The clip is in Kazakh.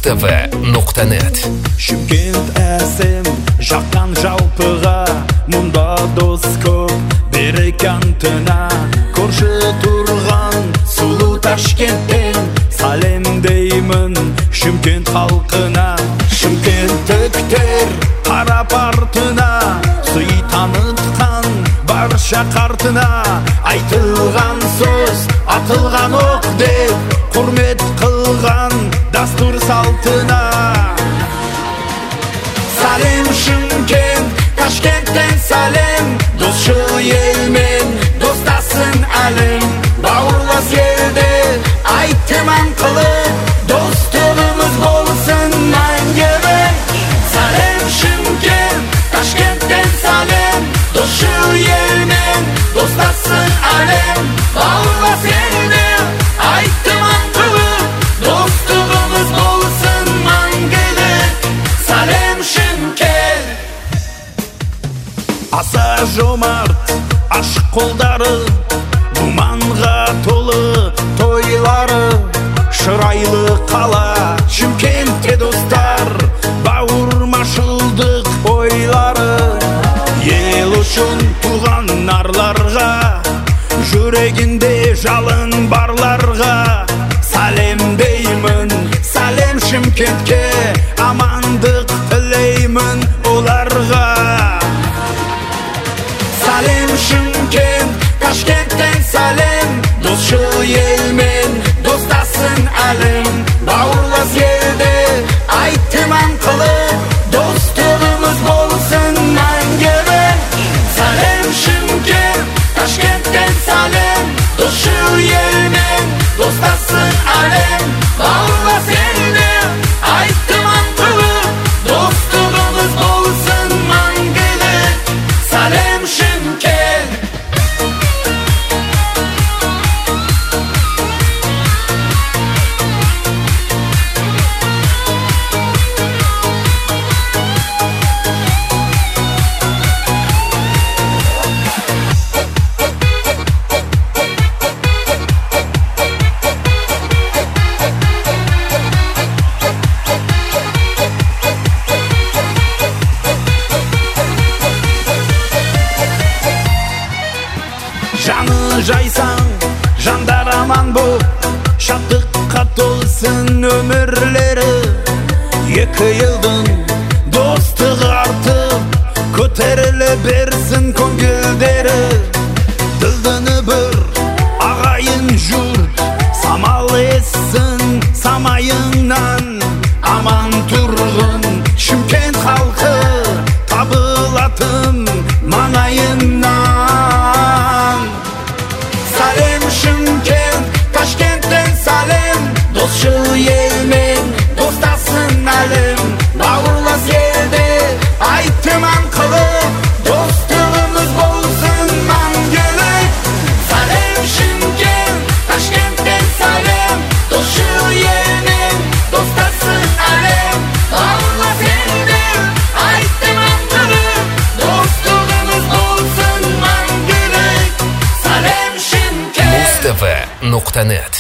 mustv.net. Шымкент әсем жаққан жалпыға, мұнда дос көп берекантына. Көрші тұрған сұлу Ташкенттен сәлем деймін Шымкент халқына. Шымкенттіктер қарап артына, сый танытқан барша қартына. Айтылған сөз, атылған оқ деп, құрмет қылған дастур салтына. Сәлем Шымкент, Ташкенттен сәлем, досшыл елмен достасын әлем. Бауырлас елде айтыман қылып, достығымыз болсын мәңгілік. Сәлем Шымкент, Ташкенттен сәлем, досшыл елмен достасын әлем. Бауырлас елде айтыман қылып, достығымыз болсын мәңгілік. Сәлем Шымкент. Аса жомарт ашық қолдары, думанға толы тойлары. Шырайлы қала Шымкентте достар, бауырмашылдық ойлары. Ел үшін туған нарларға, жүрегінде жалын барларға. Сәлем деймін, сәлем Шымкентке, амандық тілеймін оларға. Сәлем Шымкент, Ташкенттен сәлем, досшыл елмен достасын әлем. Бауырлас елде айтыман қылып, достығымыз болсын мәңгілік. Сәлем Шымкент, Ташкенттен сәлем, досшыл елмен достасын әлем. Бауырлас елде айтыман қылып, достығымыз болсын мәңгілік. Сәлем Шымкент. Жаны жайсаң, жандар аман боп, шаттыққа толсын өмірлері. Екі елдің достығы артып, көтерілі берсін көңілдері. Дылдыны бір ағайын жұрт, самал ессін самайыңнан. Аман тұрғын Шымкент халқы, табылатын маңайынан. Сәлем Шымкент, Ташкенттен сәлем, досшыл елмен достасын әлем. Бауырлас елде айтыман қылып, достығымыз болсын мәңгілік. Сәлем Шымкент, Ташкенттен сәлем, досшыл елмен достасын әлем. Бауырлас елде айтыман қылып, достығымыз болсын мәңгілік. Сәлем Шымкент. mustv.net.